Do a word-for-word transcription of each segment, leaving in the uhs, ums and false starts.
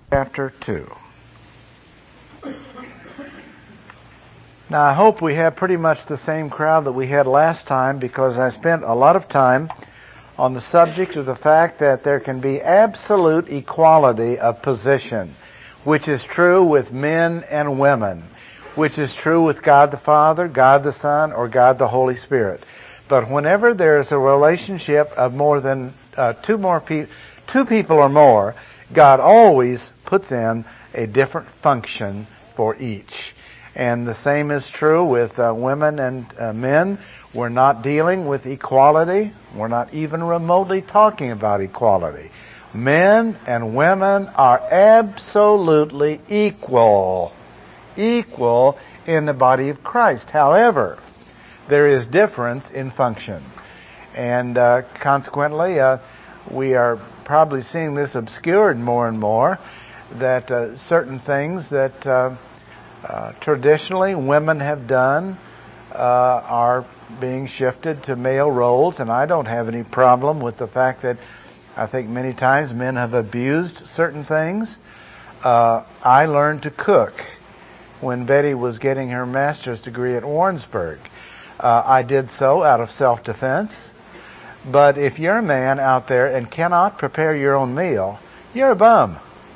Chapter two. Now I hope we have pretty much the same crowd that we had last time, because I spent a lot of time on the subject of the fact that there can be absolute equality of position, which is true with men and women, which is true with God the Father, God the Son, or God the Holy Spirit. But whenever there is a relationship of more than uh, two more pe- two people or more, God always puts in a different function for each. And the same is true with uh, women and uh, men. We're not dealing with equality. We're not even remotely talking about equality. Men and women are absolutely equal. Equal in the body of Christ. However, there is difference in function. And uh, consequently, uh, we are probably seeing this obscured more and more, that uh, certain things that uh, uh, traditionally women have done uh, are being shifted to male roles. And I don't have any problem with the fact that I think many times men have abused certain things. Uh, I learned to cook when Betty was getting her master's degree at Warrensburg. Uh, I did so out of self-defense. But if you're a man out there and cannot prepare your own meal, you're a bum.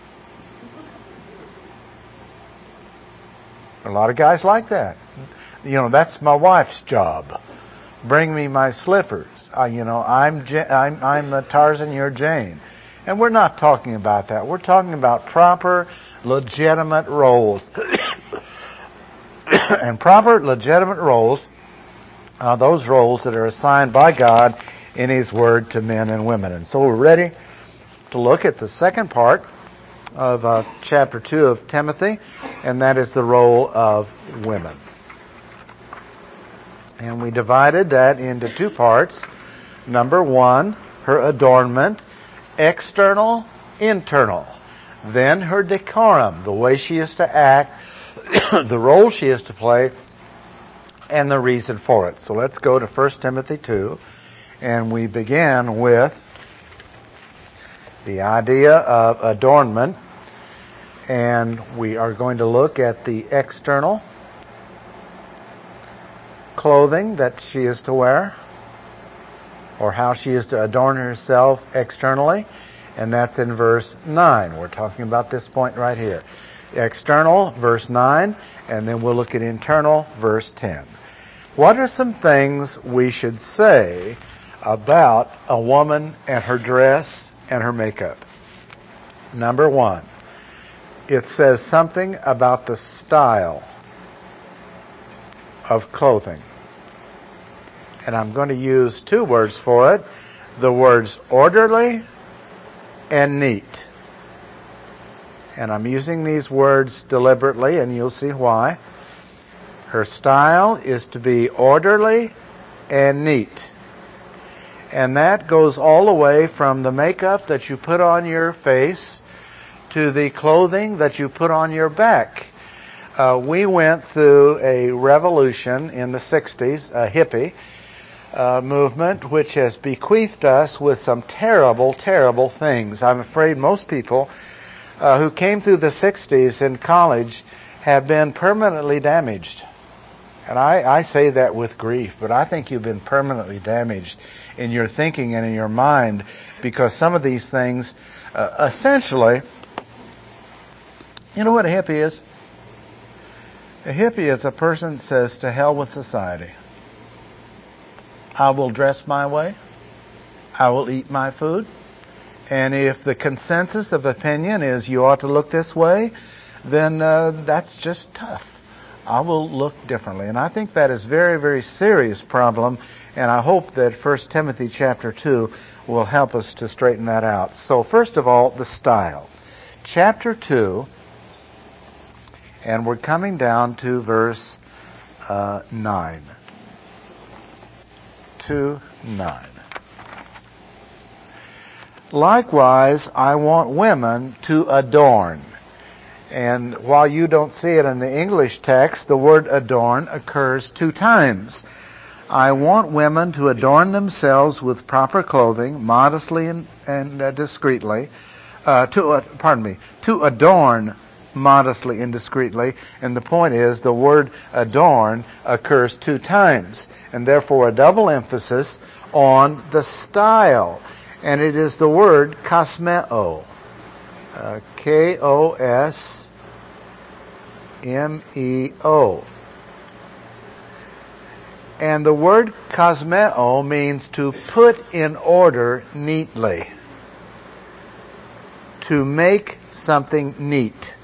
A lot of guys like that. You know, that's my wife's job. Bring me my slippers. Uh, you know, I'm Ja- I'm I'm uh, Tarzan, you're Jane. And we're not talking about that. We're talking about proper, legitimate roles. And proper, legitimate roles are those roles that are assigned by God in His Word to men and women. And so we're ready to look at the second part of uh, chapter two of Timothy, and that is the role of women. And we divided that into two parts. Number one, her adornment, external, internal. Then her decorum, the way she is to act, the role she is to play, and the reason for it. So let's go to First Timothy two, and we begin with the idea of adornment, and we are going to look at the external clothing that she is to wear, or how she is to adorn herself externally, and that's in verse nine. We're talking about this point right here. External, verse nine, and then we'll look at internal, verse ten. What are some things we should say about a woman and her dress and her makeup? Number one, it says something about the style of clothing. And I'm going to use two words for it. The words orderly and neat. And I'm using these words deliberately, and you'll see why. Her style is to be orderly and neat. And that goes all the way from the makeup that you put on your face to the clothing that you put on your back. Uh, we went through a revolution in the sixties, a hippie uh, movement, which has bequeathed us with some terrible, terrible things. I'm afraid most people uh, who came through the sixties in college have been permanently damaged. And I, I say that with grief, but I think you've been permanently damaged in your thinking and in your mind, because some of these things, uh, essentially, you know what a hippie is? A hippie is a person that says, to hell with society. I will dress my way. I will eat my food. And if the consensus of opinion is you ought to look this way, then uh, that's just tough. I will look differently. And I think that is a very, very serious problem, and I hope that First Timothy chapter two will help us to straighten that out. So first of all, the style. Chapter two, and we're coming down to verse uh, nine. two, nine. Likewise, I want women to adorn. And while you don't see it in the English text, the word adorn occurs two times. I want women to adorn themselves with proper clothing, modestly and, and uh, discreetly, uh, to uh, pardon me, to adorn modestly and discreetly. And the point is, the word adorn occurs two times, and therefore a double emphasis on the style. And it is the word kosmeo, uh, K O S M E O. And the word kosmeo means to put in order neatly, to make something neat.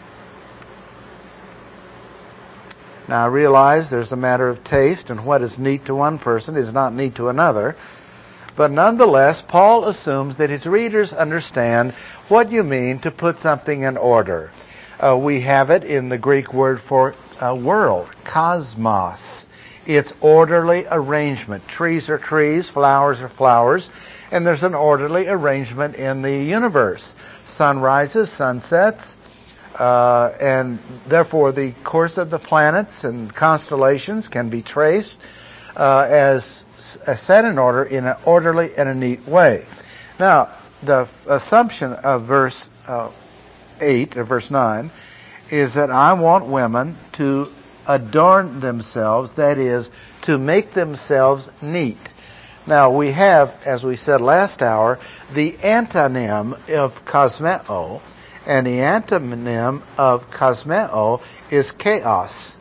Now I realize there's a matter of taste, and what is neat to one person is not neat to another. But nonetheless, Paul assumes that his readers understand what you mean to put something in order. Uh, we have it in the Greek word for uh, world, cosmos. It's orderly arrangement. Trees are trees, flowers are flowers, and there's an orderly arrangement in the universe. Sun rises, sun sets, uh, and therefore the course of the planets and constellations can be traced uh, as, as set in order in an orderly and a neat way. Now, the assumption of verse uh, eight or verse nine is that I want women to adorn themselves, that is, to make themselves neat. Now, we have, as we said last hour, the antonym of kosmeo, and the antonym of kosmeo is chaos.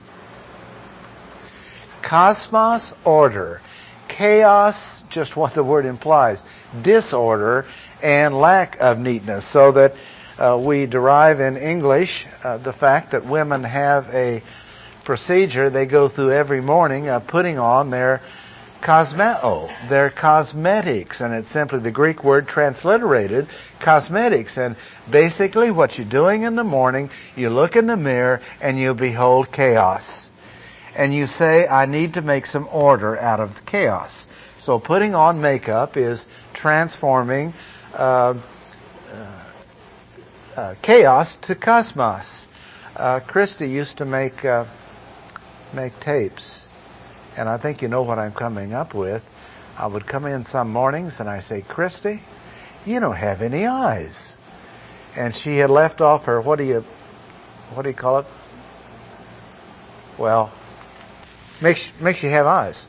Cosmos, order. Chaos, just what the word implies, disorder and lack of neatness, so that uh, we derive in English uh, the fact that women have a procedure they go through every morning of putting on their cosmeo, their cosmetics, and it's simply the Greek word transliterated, cosmetics. And basically what you're doing in the morning, you look in the mirror and you behold chaos. And you say, I need to make some order out of the chaos. So putting on makeup is transforming uh, uh, uh, chaos to cosmos. Uh, Christy used to make uh, make tapes, and I think you know what I'm coming up with. I would come in some mornings and I say, Christy, you don't have any eyes. And she had left off her, what do you, what do you call it? Well, makes, makes you have eyes.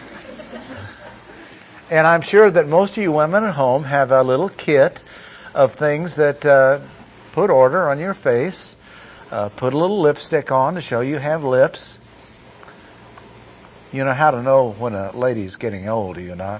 And I'm sure that most of you women at home have a little kit of things that uh, put order on your face, uh, put a little lipstick on to show you have lips. You know how to know when a lady's getting old, do you not?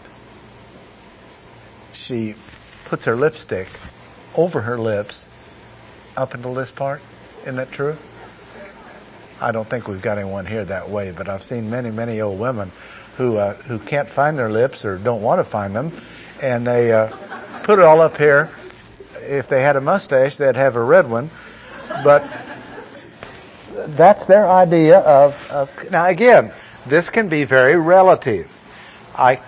She puts her lipstick over her lips up until this part. Isn't that true? I don't think we've got anyone here that way, but I've seen many, many old women who uh, who can't find their lips or don't want to find them, and they uh, put it all up here. If they had a mustache, they'd have a red one. But that's their idea of, of now again, this can be very relative. I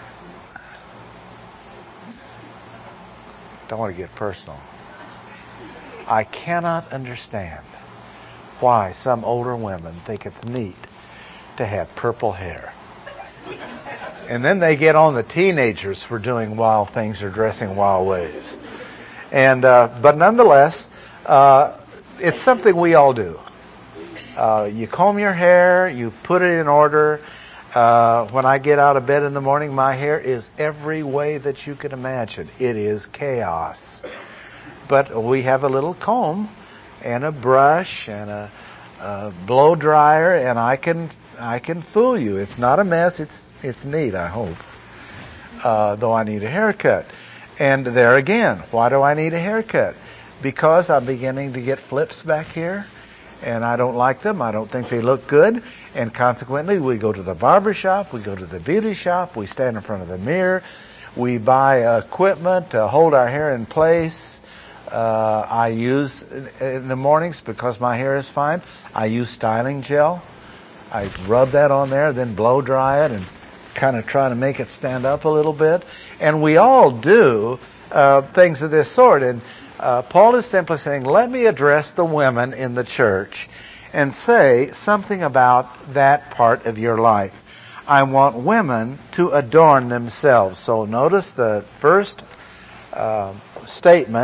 don't want to get personal. I cannot understand why some older women think it's neat to have purple hair. And then they get on the teenagers for doing wild things or dressing wild ways. And uh, but nonetheless, uh, it's something we all do. Uh, you comb your hair, you put it in order. Uh, when I get out of bed in the morning, my hair is every way that you can imagine. It is chaos. But we have a little comb and a brush and a, a blow dryer, and I can I can fool you. It's not a mess. It's it's neat, I hope. Uh, though I need a haircut. And there again, why do I need a haircut? Because I'm beginning to get flips back here. And I don't like them. I don't think they look good. And consequently, we go to the barber shop, we go to the beauty shop, we stand in front of the mirror, we buy equipment to hold our hair in place. Uh, I use, in the mornings, because my hair is fine, I use styling gel. I rub that on there, then blow dry it and kind of try to make it stand up a little bit. And we all do uh, things of this sort. And Uh, Paul is simply saying, let me address the women in the church and say something about that part of your life. I want women to adorn themselves. So notice the first uh, statement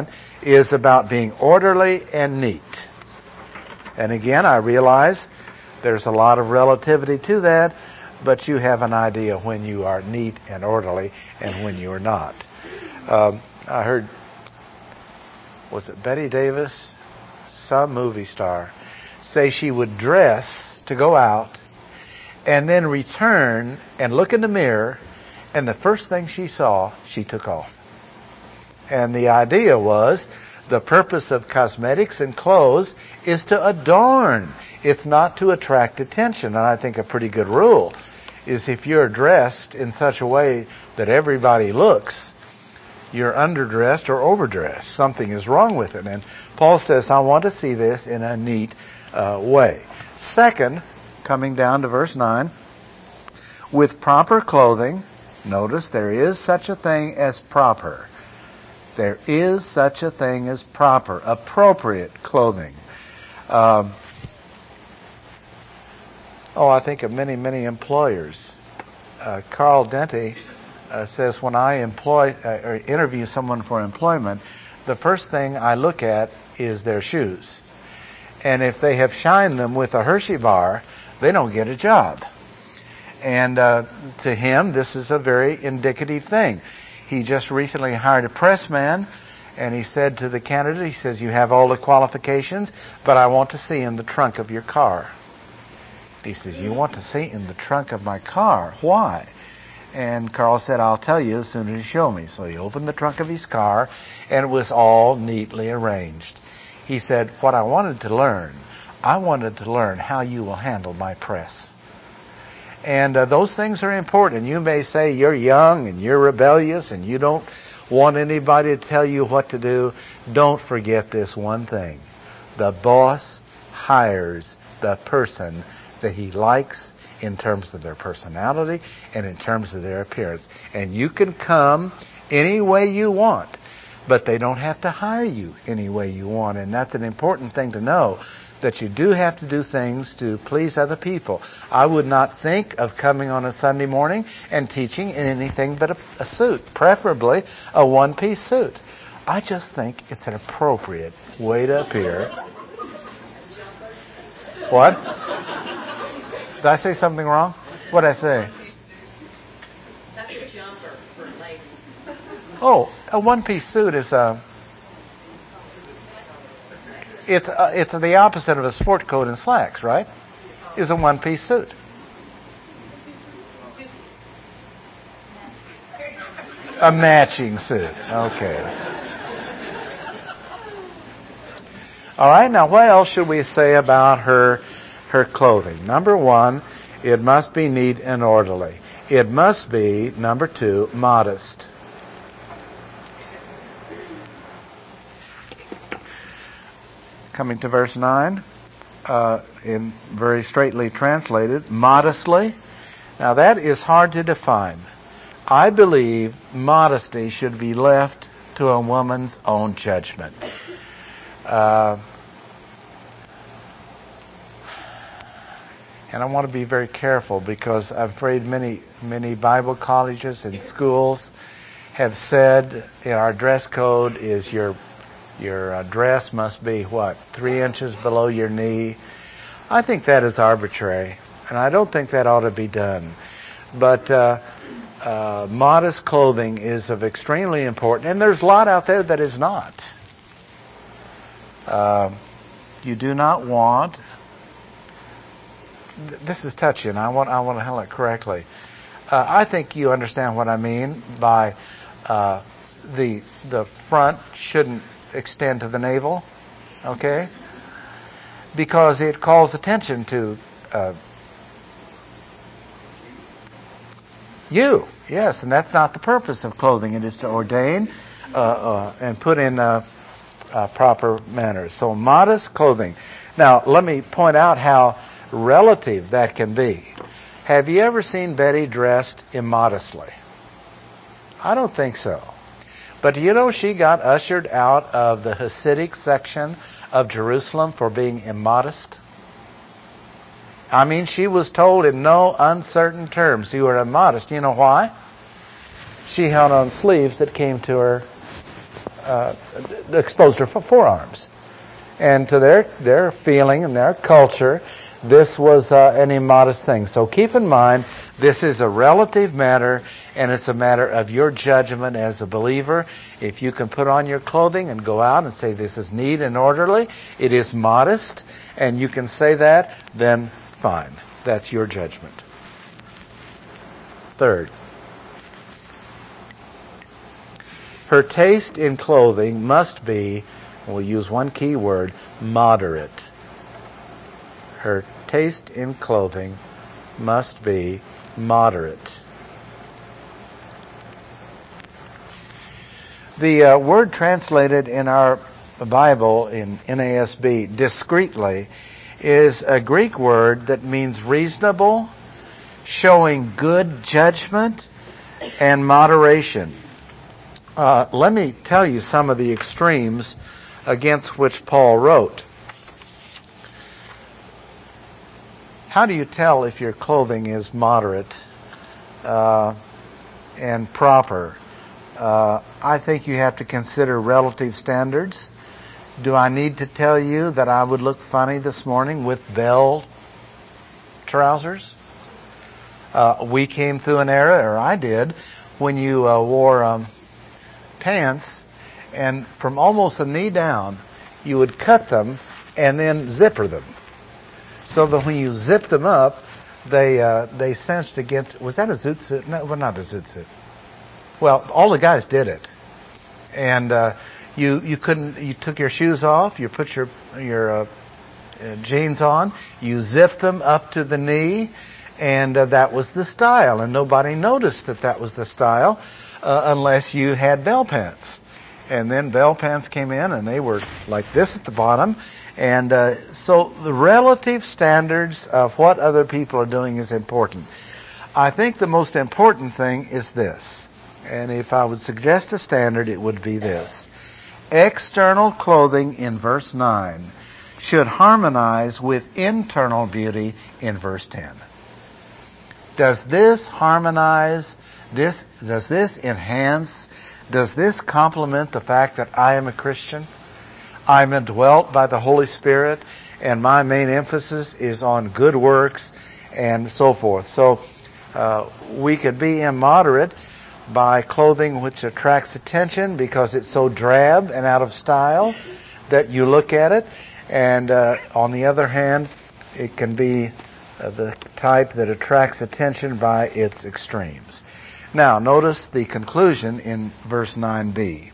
is about being orderly and neat. And again, I realize there's a lot of relativity to that, but you have an idea when you are neat and orderly and when you are not. Um, I heard, was it Betty Davis, some movie star, say she would dress to go out and then return and look in the mirror, and the first thing she saw, she took off. And the idea was, the purpose of cosmetics and clothes is to adorn. It's not to attract attention. And I think a pretty good rule is if you're dressed in such a way that everybody looks, you're underdressed or overdressed. Something is wrong with it. And Paul says, I want to see this in a neat uh, way. Second, coming down to verse nine, with proper clothing, notice there is such a thing as proper. There is such a thing as proper, appropriate clothing. Um, oh, I think of many, many employers. Uh, Carl Dente uh, says, when I employ uh, or interview someone for employment, the first thing I look at is their shoes. And if they have shined them with a Hershey bar, they don't get a job. And uh, to him, this is a very indicative thing. He just recently hired a pressman, and he said to the candidate, he says, you have all the qualifications, but I want to see in the trunk of your car. He says, you want to see in the trunk of my car? Why? And Carl said, I'll tell you as soon as you show me. So he opened the trunk of his car, and it was all neatly arranged. He said, what I wanted to learn, I wanted to learn how you will handle my press. And uh, those things are important. You may say you're young and you're rebellious and you don't want anybody to tell you what to do. Don't forget this one thing. The boss hires the person that he likes in terms of their personality and in terms of their appearance. And you can come any way you want, but they don't have to hire you any way you want. And that's an important thing to know, that you do have to do things to please other people. I would not think of coming on a Sunday morning and teaching in anything but a, a suit, preferably a one-piece suit. I just think it's an appropriate way to appear. What? Did I say something wrong? What did I say? That's a jumper for ladies. Oh, a one-piece suit is a... It's uh, it's the opposite of a sport coat and slacks, right? Is a one-piece suit. A matching suit. Okay. All right. Now, what else should we say about her her clothing? Number one, it must be neat and orderly. It must be, number two, modest. Coming to verse nine, uh, in very straightly translated, modestly. Now that is hard to define. I believe modesty should be left to a woman's own judgment. Uh, and I want to be very careful, because I'm afraid many, many Bible colleges and schools have said, you know, our dress code is your Your uh, dress must be, what, three inches below your knee. I think that is arbitrary, and I don't think that ought to be done. But uh, uh, modest clothing is of extremely important, and there's a lot out there that is not. Uh, you do not want... Th- this is touchy, and I want, I want to handle it correctly. Uh, I think you understand what I mean by uh, the the front shouldn't extend to the navel, okay? Because it calls attention to uh, you, yes, and that's not the purpose of clothing. It is to ordain uh, uh, and put in uh, uh, proper manners. So modest clothing. Now, let me point out how relative that can be. Have you ever seen Betty dressed immodestly? I don't think so. But do you know she got ushered out of the Hasidic section of Jerusalem for being immodest? I mean, she was told in no uncertain terms, you are immodest. You know why? She had on sleeves that came to her uh, exposed her forearms. And to their, their feeling and their culture, this was uh, an immodest thing. So keep in mind, this is a relative matter, and it's a matter of your judgment as a believer. If you can put on your clothing and go out and say this is neat and orderly, it is modest, and you can say that, then fine. That's your judgment. Third, her taste in clothing must be, we'll use one key word, moderate. Her taste in clothing must be moderate. The uh, word translated in our Bible in N A S B, discreetly, is a Greek word that means reasonable, showing good judgment and moderation. Uh, let me tell you some of the extremes against which Paul wrote. How do you tell if your clothing is moderate uh, and proper? Uh, I think you have to consider relative standards. Do I need to tell you that I would look funny this morning with bell trousers? Uh, we came through an era, or I did, when you uh, wore um, pants, and from almost the knee down, you would cut them and then zipper them. So that when you zipped them up, they uh, they cinched against. Was that a zoot suit? No, well, not a zoot suit. Well, all the guys did it, and uh, you you couldn't. You took your shoes off. You put your your uh, uh, jeans on. You zipped them up to the knee, and uh, that was the style. And nobody noticed that that was the style uh, unless you had bell pants. And then bell pants came in, and they were like this at the bottom. And uh, so the relative standards of what other people are doing is important. I think the most important thing is this. And if I would suggest a standard, it would be this. External clothing in verse nine should harmonize with internal beauty in verse ten. Does this harmonize? This, does this enhance? Does this complement the fact that I am a Christian? I'm indwelt by the Holy Spirit, and my main emphasis is on good works and so forth. So uh, we could be immoderate by clothing which attracts attention because it's so drab and out of style that you look at it. And uh, on the other hand, it can be uh, the type that attracts attention by its extremes. Now, notice the conclusion in verse nine b.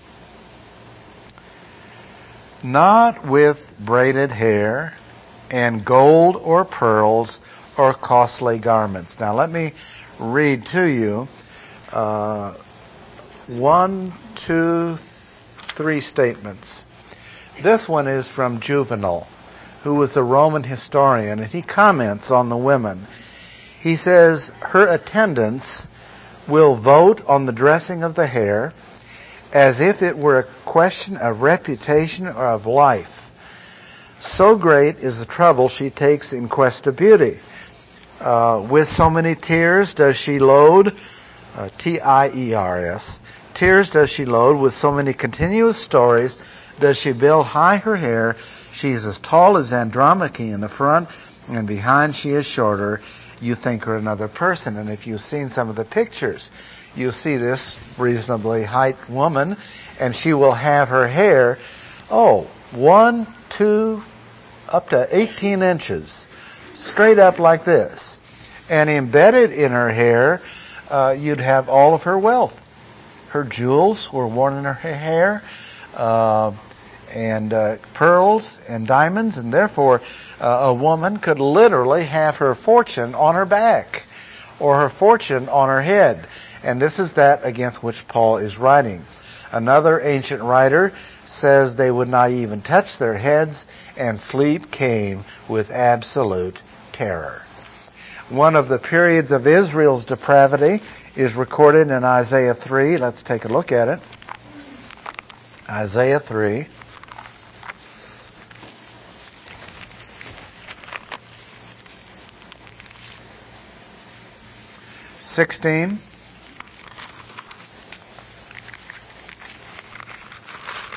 Not with braided hair and gold or pearls or costly garments. Now let me read to you uh, one, two, three statements. This one is from Juvenal, who was a Roman historian, and he comments on the women. He says, her attendants will vote on the dressing of the hair as if it were a question of reputation or of life. So great is the trouble she takes in quest of beauty. Uh, with so many tears does she load, uh, T I E R S, tears does she load, with so many continuous stories does she build high her hair. She is as tall as Andromache in the front, and behind she is shorter. You think her another person. And if you've seen some of the pictures, you see this reasonably height woman, and she will have her hair, oh, one, two, up to eighteen inches, straight up like this. And embedded in her hair, uh, you'd have all of her wealth. Her jewels were worn in her hair, uh, and uh, pearls and diamonds, and therefore uh, a woman could literally have her fortune on her back or her fortune on her head. And this is that against which Paul is writing. Another ancient writer says they would not even touch their heads, and sleep came with absolute terror. One of the periods of Israel's depravity is recorded in Isaiah three. Let's take a look at it. Isaiah three. sixteen.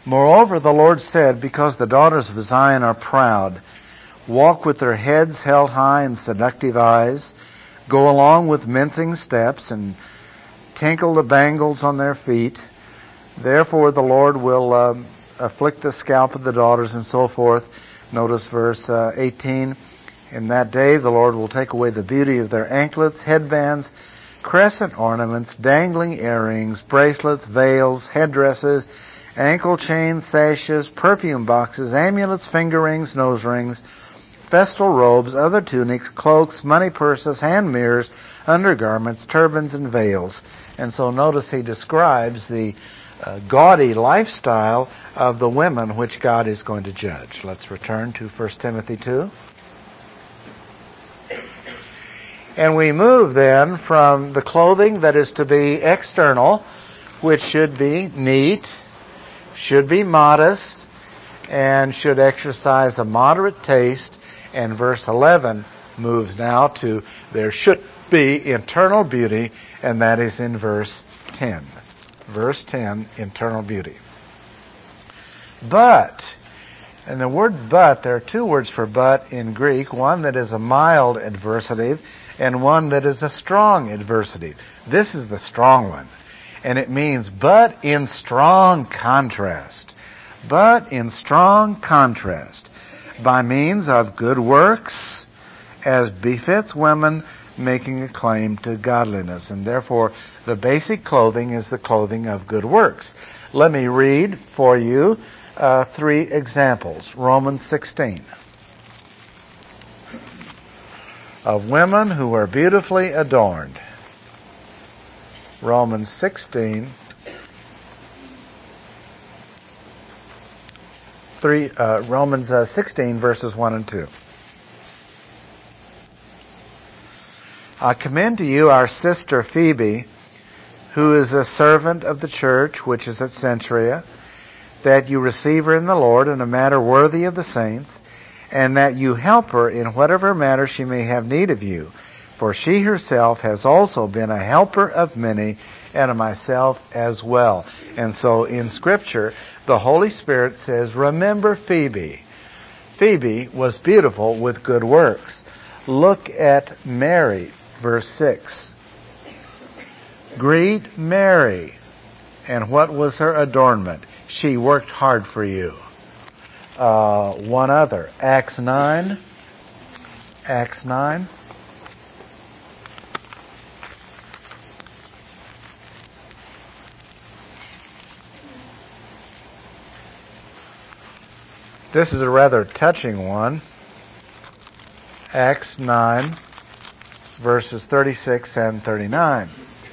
Moreover, the Lord said, because the daughters of Zion are proud, walk with their heads held high and seductive eyes, go along with mincing steps, and tinkle the bangles on their feet. Therefore the Lord will um, afflict the scalp of the daughters, and so forth. Notice verse uh, eighteen. In that day the Lord will take away the beauty of their anklets, headbands, crescent ornaments, dangling earrings, bracelets, veils, headdresses, ankle chains, sashes, perfume boxes, amulets, finger rings, nose rings, festal robes, other tunics, cloaks, money purses, hand mirrors, undergarments, turbans, and veils. And so notice he describes the uh, gaudy lifestyle of the women which God is going to judge. Let's return to First Timothy two. And we move then from the clothing that is to be external, which should be neat, should be modest, and should exercise a moderate taste. And verse eleven moves now to there should be internal beauty, and that is in verse ten. Verse ten, internal beauty. But, and the word but, there are two words for but in Greek, one that is a mild adversative and one that is a strong adversative. This is the strong one, and it means but in strong contrast. But in strong contrast. By means of good works, as befits women making a claim to godliness. And therefore, the basic clothing is the clothing of good works. Let me read for you uh, three examples. Romans sixteen. Of women who are beautifully adorned. Romans sixteen. Three, uh, Romans uh, sixteen, verses one and two. I commend to you our sister Phoebe, who is a servant of the church which is at Cenchrea, that you receive her in the Lord in a matter worthy of the saints, and that you help her in whatever matter she may have need of you. For she herself has also been a helper of many, and of myself as well. And so in Scripture, the Holy Spirit says, remember Phoebe. Phoebe was beautiful with good works. Look at Mary, verse six. Greet Mary. And what was her adornment? She worked hard for you. Uh, one other, Acts nine. Acts nine. This is a rather touching one. Acts nine, verses thirty-six and thirty-nine.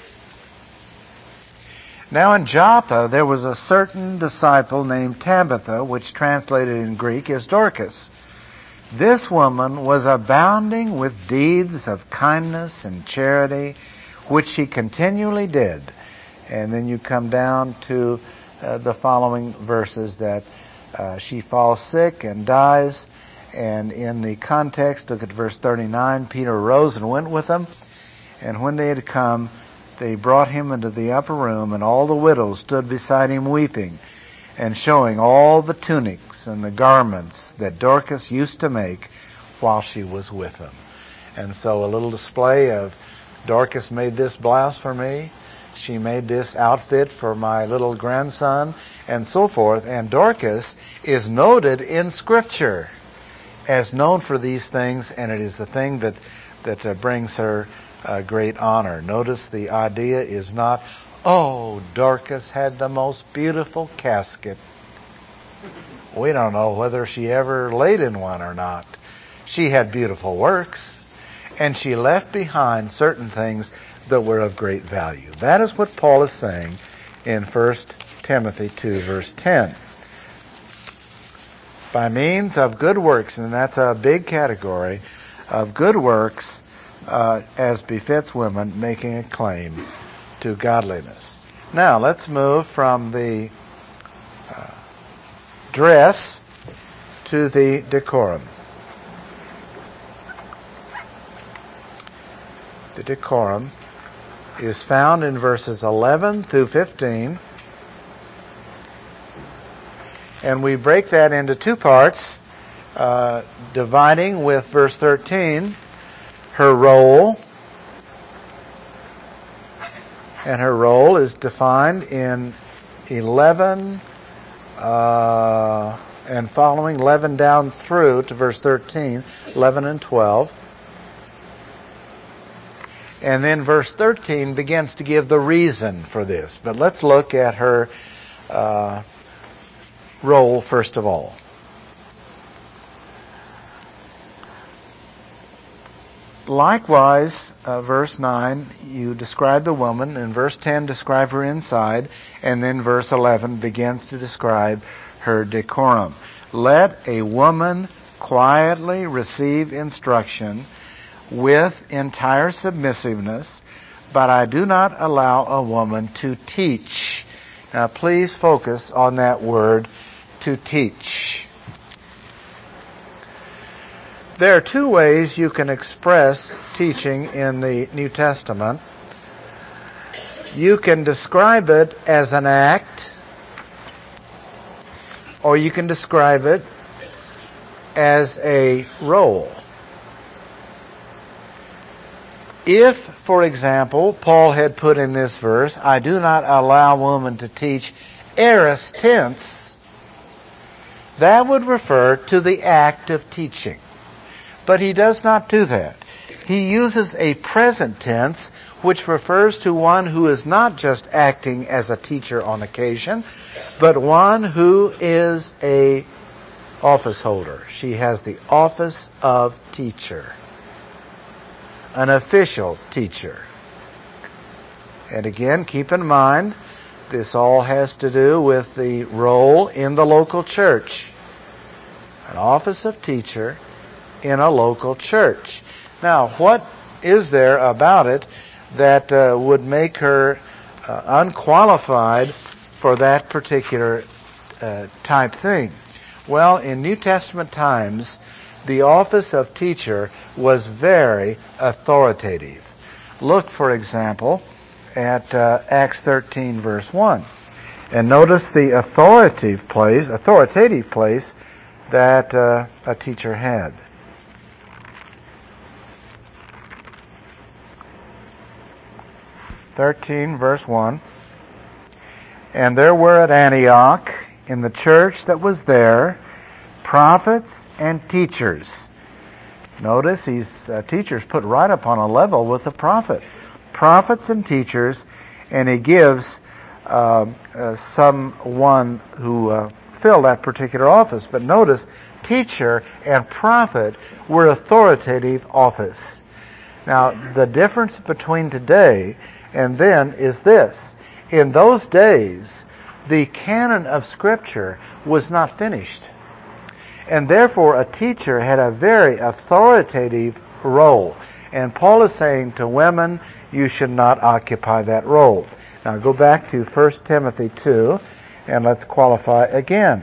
Now in Joppa there was a certain disciple named Tabitha, which translated in Greek is Dorcas. This woman was abounding with deeds of kindness and charity, which she continually did. And then you come down to uh, the following verses that uh, she falls sick and dies. And in the context, look at verse thirty-nine, Peter arose and went with them. And when they had come, they brought him into the upper room, and all the widows stood beside him weeping, and showing all the tunics and the garments that Dorcas used to make while she was with them. And so a little display of Dorcas made this blouse for me, she made this outfit for my little grandson, and so forth. And Dorcas is noted in Scripture as known for these things, and it is the thing that, that uh, brings her uh, great honor. Notice the idea is not, oh, Dorcas had the most beautiful casket. We don't know whether she ever laid in one or not. She had beautiful works, and she left behind certain things that were of great value. That is what Paul is saying in First Timothy two, verse ten. By means of good works, and that's a big category, of good works, uh, as befits women making a claim to godliness. Now, let's move from the uh, dress to the decorum. The decorum is found in verses eleven through fifteen. And we break that into two parts, uh, dividing with verse thirteen, her role. And her role is defined in eleven uh, and following, eleven down through to verse thirteen, eleven and twelve. And then verse thirteen begins to give the reason for this. But let's look at her uh, role first of all. Likewise, uh, verse nine, you describe the woman, and verse ten describe her inside, and then verse eleven begins to describe her decorum. Let a woman quietly receive instruction with entire submissiveness, but I do not allow a woman to teach. Now please focus on that word, to teach. There are two ways you can express teaching in the New Testament. You can describe it as an act, or you can describe it as a role. If, for example, Paul had put in this verse, I do not allow women to teach, aorist tense, that would refer to the act of teaching. But he does not do that. He uses a present tense, which refers to one who is not just acting as a teacher on occasion, but one who is a office holder. She has the office of teacher. An official teacher. And again, keep in mind, this all has to do with the role in the local church. An office of teacher in a local church. Now, what is there about it that uh, would make her uh, unqualified for that particular uh, type thing? Well, in New Testament times, the office of teacher was very authoritative. Look, for example, at uh, Acts thirteen, verse one. And notice the authoritative place, authoritative place that uh, a teacher had. thirteen, verse one. And there were at Antioch, in the church that was there, prophets and teachers. Notice these uh, teachers put right up on a level with the prophet. Prophets and teachers, and he gives uh, uh, someone who uh, filled that particular office. But notice, teacher and prophet were authoritative office. Now, the difference between today and then is this. In those days, the canon of Scripture was not finished. And therefore, a teacher had a very authoritative role. And Paul is saying to women, you should not occupy that role. Now go back to First Timothy two, and let's qualify again.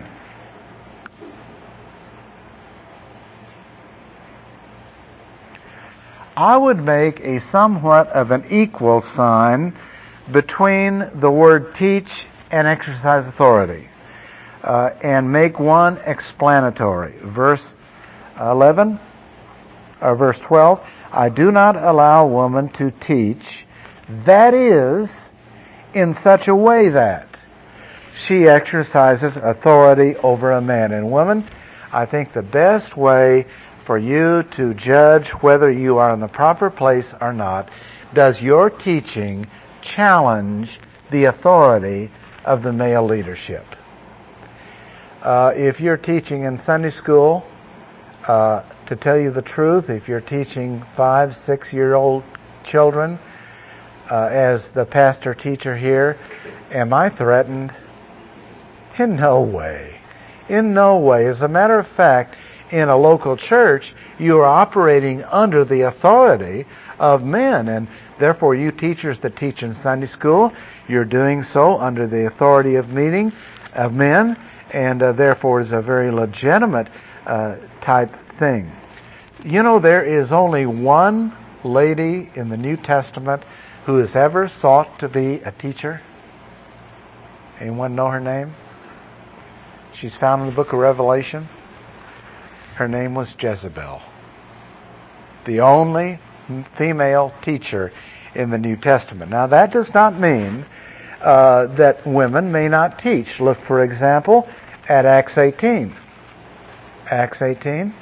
I would make a somewhat of an equal sign between the word teach and exercise authority, uh, and make one explanatory. Verse eleven, or verse twelve, I do not allow woman to teach, that is, in such a way that she exercises authority over a man. And women, I think the best way for you to judge whether you are in the proper place or not, does your teaching challenge the authority of the male leadership? Uh, if you're teaching in Sunday school, uh, to tell you the truth, if you're teaching five, six-year-old children, uh, as the pastor teacher here, am I threatened? In no way. In no way. As a matter of fact, in a local church, you are operating under the authority of men, and therefore you teachers that teach in Sunday school, you're doing so under the authority of meeting of men, and uh, therefore is a very legitimate uh, type thing. You know, there is only one lady in the New Testament who has ever sought to be a teacher. Anyone know her name? She's found in the book of Revelation. Her name was Jezebel. The only female teacher in the New Testament. Now that does not mean uh, that women may not teach. Look, for example, at Acts eighteen. Acts eighteen.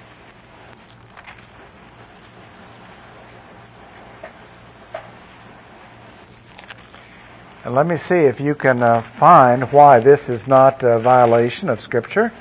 And let me see if you can uh, find why this is not a violation of Scripture.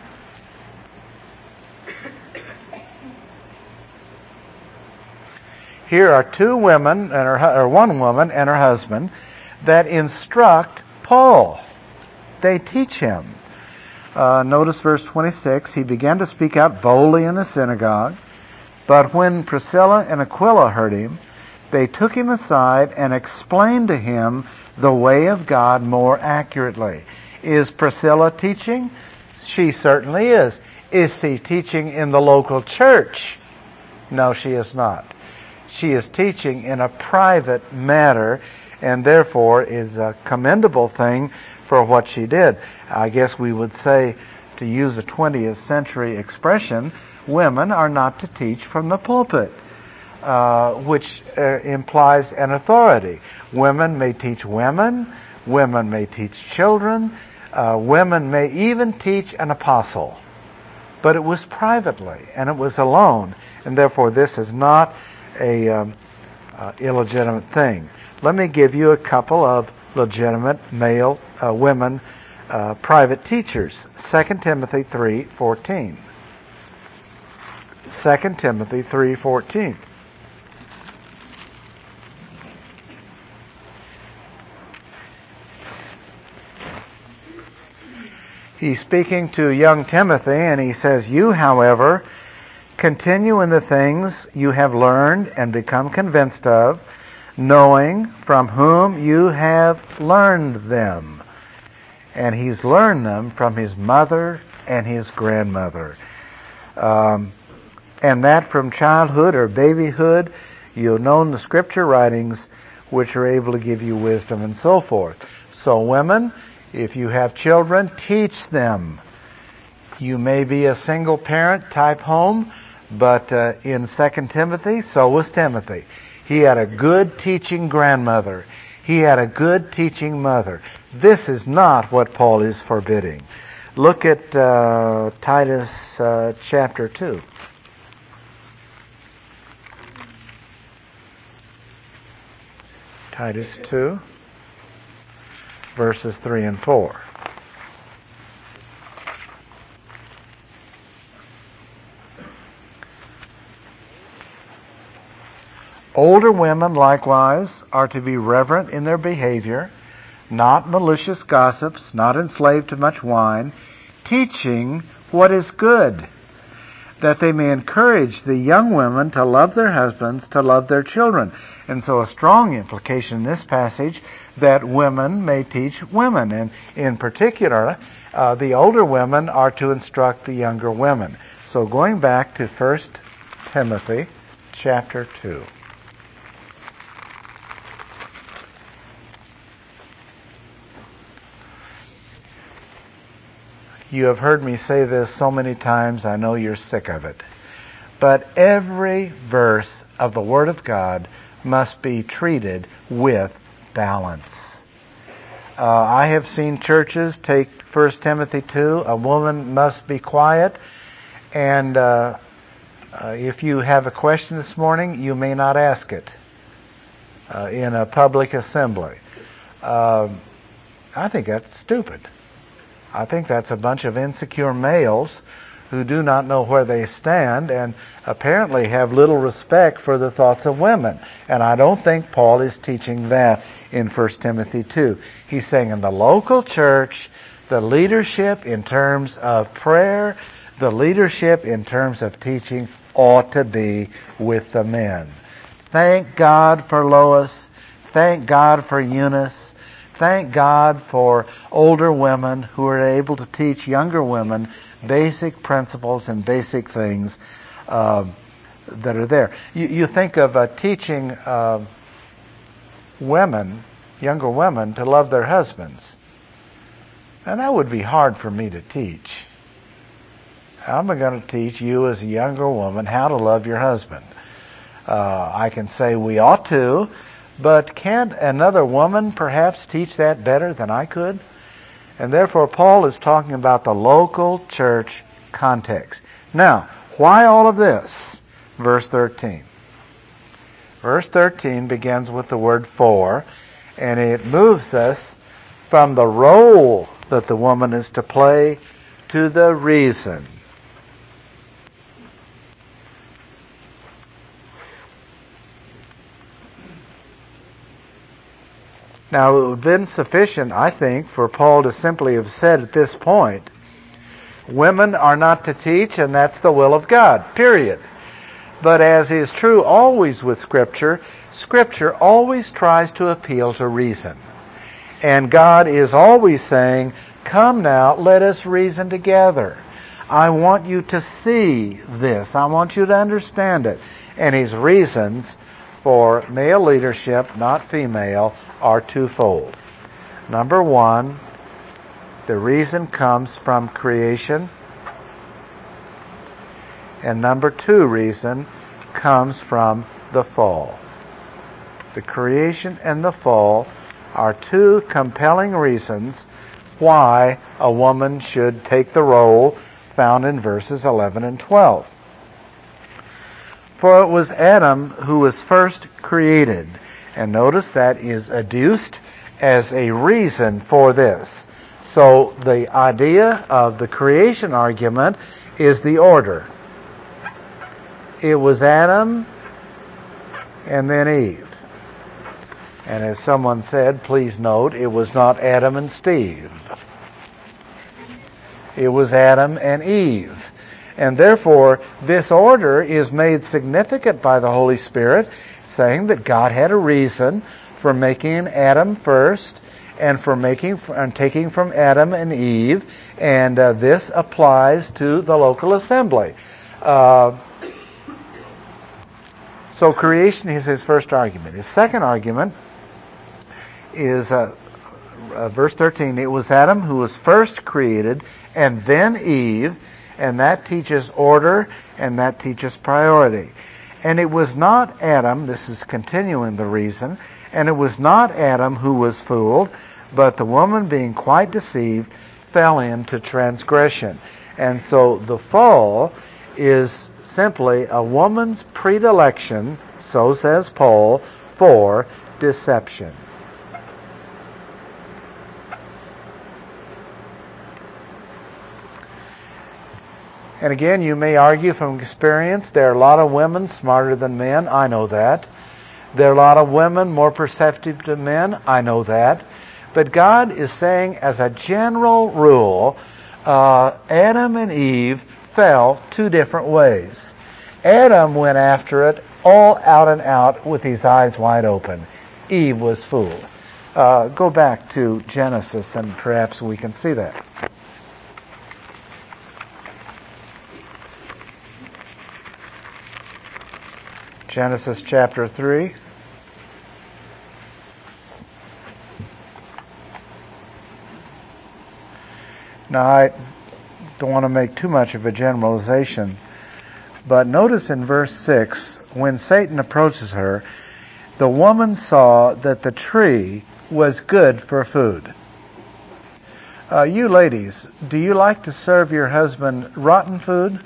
Here are two women, and her, or one woman and her husband, that instruct Paul. They teach him. Uh, notice verse twenty-six. He began to speak out boldly in the synagogue, but when Priscilla and Aquila heard him, they took him aside and explained to him the way of God more accurately. Is Priscilla teaching? She certainly is. Is she teaching in the local church? No, she is not. She is teaching in a private matter, and therefore is a commendable thing for what she did. I guess we would say, to use a twentieth century expression, women are not to teach from the pulpit, uh, which uh, implies an authority. Women may teach women, women may teach children, uh, women may even teach an apostle. But it was privately, and it was alone, and therefore this is not a um, uh, illegitimate thing. Let me give you a couple of legitimate male uh, women uh, private teachers. Second Timothy three fourteen. Second Timothy three fourteen. He's speaking to young Timothy, and he says, "You, however, continue in the things you have learned and become convinced of, knowing from whom you have learned them." And he's learned them from his mother and his grandmother. Um, and that from childhood or babyhood, you've known the scripture writings which are able to give you wisdom and so forth. So women, if you have children, teach them. You may be a single parent type home, but uh, in Second Timothy, so was Timothy. He had a good teaching grandmother. He had a good teaching mother. This is not what Paul is forbidding. Look at uh, Titus uh, chapter two. Titus two, verses three and four. Older women, likewise, are to be reverent in their behavior, not malicious gossips, not enslaved to much wine, teaching what is good, that they may encourage the young women to love their husbands, to love their children. And so a strong implication in this passage that women may teach women. And in particular, uh, the older women are to instruct the younger women. So going back to First Timothy chapter two. You have heard me say this so many times, I know you're sick of it. But every verse of the Word of God must be treated with balance. Uh, I have seen churches take First Timothy two, a woman must be quiet, and uh, uh, if you have a question this morning, you may not ask it uh, in a public assembly. Uh, I think that's stupid. I think that's a bunch of insecure males who do not know where they stand and apparently have little respect for the thoughts of women. And I don't think Paul is teaching that in First Timothy two. He's saying in the local church, the leadership in terms of prayer, the leadership in terms of teaching ought to be with the men. Thank God for Lois. Thank God for Eunice. Thank God for older women who are able to teach younger women basic principles and basic things uh, that are there. You, you think of uh, teaching uh, women, younger women, to love their husbands. Now that would be hard for me to teach. How am I going to teach you as a younger woman how to love your husband? Uh, I can say we ought to, but can't another woman perhaps teach that better than I could? And therefore Paul is talking about the local church context. Now, why all of this? Verse thirteen. Verse thirteen begins with the word for, and it moves us from the role that the woman is to play to the reason. Now, it would have been sufficient, I think, for Paul to simply have said at this point, women are not to teach, and that's the will of God, period. But as is true always with Scripture, Scripture always tries to appeal to reason. And God is always saying, come now, let us reason together. I want you to see this. I want you to understand it. And His reasons for male leadership, not female, are twofold. Number one, the reason comes from creation. And number two reason comes from the fall. The creation and the fall are two compelling reasons why a woman should take the role found in verses eleven and twelve. For it was Adam who was first created. And notice that is adduced as a reason for this. So the idea of the creation argument is the order. It was Adam and then Eve. And as someone said, please note, it was not Adam and Steve. It was Adam and Eve. And therefore, this order is made significant by the Holy Spirit, saying that God had a reason for making Adam first and for making and taking from Adam and Eve, and uh, this applies to the local assembly. Uh, so creation is his first argument. His second argument is uh, uh, verse thirteen. It was Adam who was first created, and then Eve, and that teaches order, and that teaches priority. And it was not Adam, this is continuing the reason, and it was not Adam who was fooled, but the woman, being quite deceived, fell into transgression. And so the fall is simply a woman's predilection, so says Paul, for deception. And again, you may argue from experience, there are a lot of women smarter than men. I know that. There are a lot of women more perceptive than men. I know that. But God is saying, as a general rule, uh, Adam and Eve fell two different ways. Adam went after it all out and out with his eyes wide open. Eve was fooled. Uh, go back to Genesis and perhaps we can see that. Genesis chapter three. Now, I don't want to make too much of a generalization, but notice in verse six, when Satan approaches her, the woman saw that the tree was good for food. Uh, you ladies, do you like to serve your husband rotten food?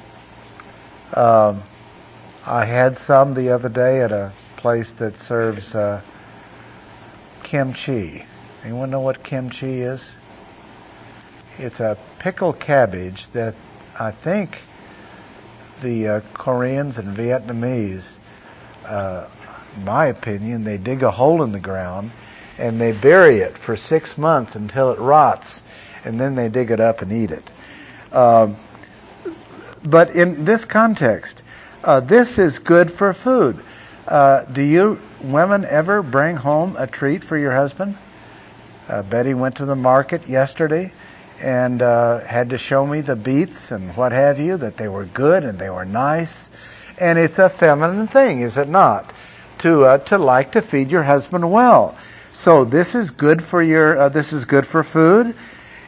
Um, I had some the other day at a place that serves uh, kimchi. Anyone know what kimchi is? It's a pickled cabbage that I think the uh, Koreans and Vietnamese, uh, in my opinion, they dig a hole in the ground and they bury it for six months until it rots, and then they dig it up and eat it. Um, but in this context, uh, this is good for food. Uh, do you women ever bring home a treat for your husband? Uh, Betty went to the market yesterday and uh, had to show me the beets and what have you, that they were good and they were nice. And it's a feminine thing, is it not? To uh, to like to feed your husband well. So this is good for your. Uh, this is good for food.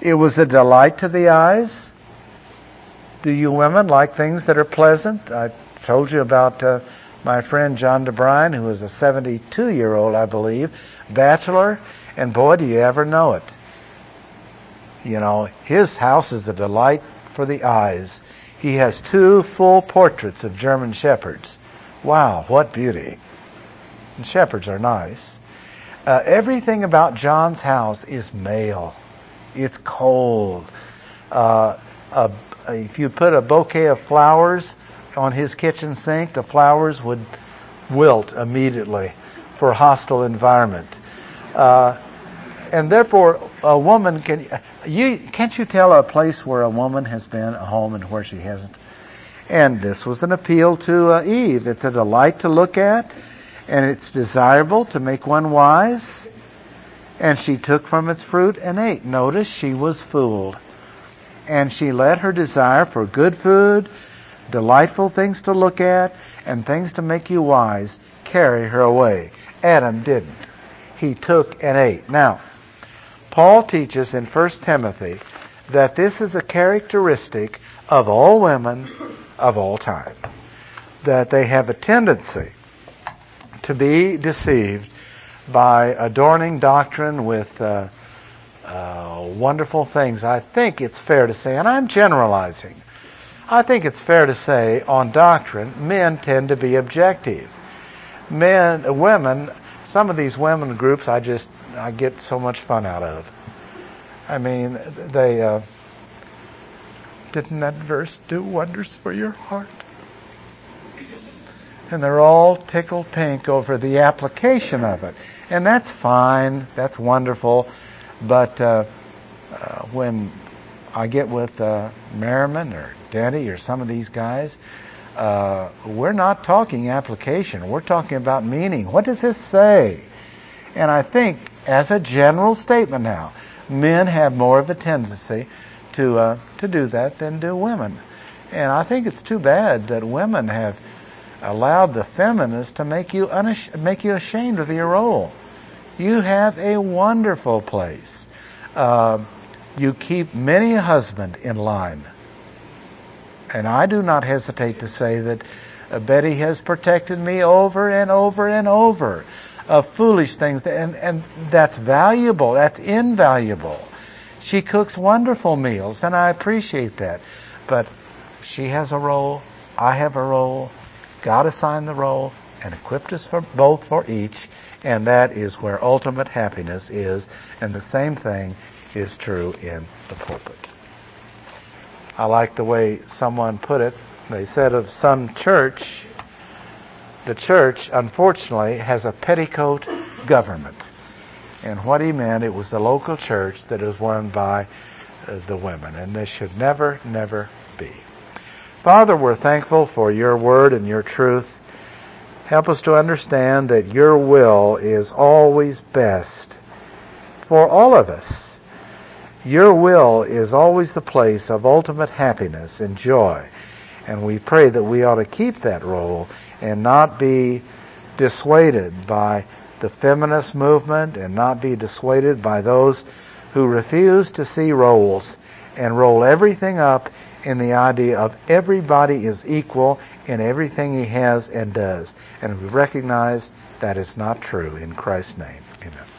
It was a delight to the eyes. Do you women like things that are pleasant? I told you about uh, my friend John DeBryan, who is a seventy-two-year-old, I believe, bachelor, and boy, do you ever know it. You know, his house is a delight for the eyes. He has two full portraits of German shepherds. Wow, what beauty. And shepherds are nice. Uh, everything about John's house is male. It's cold. Uh, uh, if you put a bouquet of flowers on his kitchen sink, the flowers would wilt immediately for a hostile environment. Uh, and therefore, a woman can... You can't you tell a place where a woman has been, a home, and where she hasn't? And this was an appeal to uh, Eve. It's a delight to look at, and it's desirable to make one wise. And she took from its fruit and ate. Notice she was fooled. And she let her desire for good food, delightful things to look at, and things to make you wise carry her away. Adam didn't. He took and ate. Now, Paul teaches in First Timothy that this is a characteristic of all women of all time. That they have a tendency to be deceived by adorning doctrine with uh, uh, wonderful things. I think it's fair to say, and I'm generalizing, I think it's fair to say on doctrine, men tend to be objective. Men, women, some of these women groups I just, I get so much fun out of. I mean, they, uh, didn't that verse do wonders for your heart? And they're all tickled pink over the application of it. And that's fine, that's wonderful, but uh, uh, when I get with uh, Merriman or Denny or some of these guys, uh, we're not talking application, we're talking about meaning. What does this say? And I think, as a general statement now, men have more of a tendency to uh, to do that than do women. And I think it's too bad that women have allowed the feminists to make you unash- make you ashamed of your role. You have a wonderful place. Uh, you keep many a husband in line. And I do not hesitate to say that uh, Betty has protected me over and over and over of foolish things. And, and that's valuable. That's invaluable. She cooks wonderful meals, and I appreciate that. But she has a role. I have a role. God assigned the role and equipped us for both for each, and that is where ultimate happiness is, and the same thing is true in the pulpit. I like the way someone put it. They said of some church, the church, unfortunately, has a petticoat government. And what he meant, it was the local church that is run by uh, the women, and this should never, never be. Father, we're thankful for your word and your truth. Help us to understand that your will is always best for all of us. Your will is always the place of ultimate happiness and joy. And we pray that we ought to keep that role and not be dissuaded by the feminist movement and not be dissuaded by those who refuse to see roles and roll everything up in the idea of everybody is equal in everything he has and does. And we recognize that is not true in Christ's name. Amen.